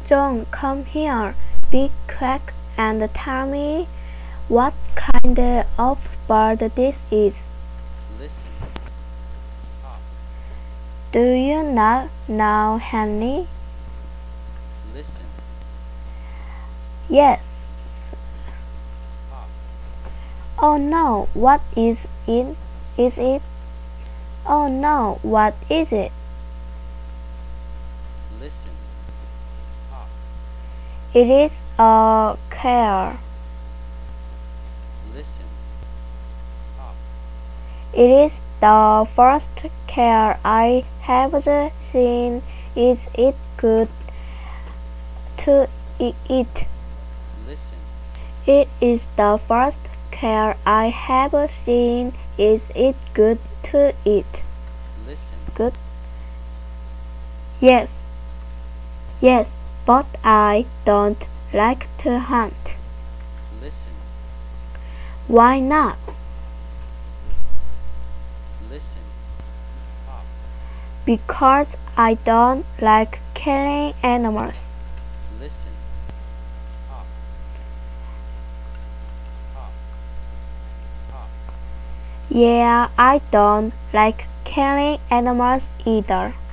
John, come here. Be quick and tell me what kind of bird this is. Listen up. Do you not know Henry? Listen Yes. up. Oh no, what is it? Is it? Oh no, what is it? Listen up. It is a car. Listen up. It is the first car I have seen. Is it good to eat? Listen. It is the first car I have seen. Is it good to eat? Listen. Good. Yes. Yes, but I don't like to hunt. Listen. Why not? Listen up. Because I don't like killing animals. Listen up. Up. Up. Yeah, I don't like killing animals either.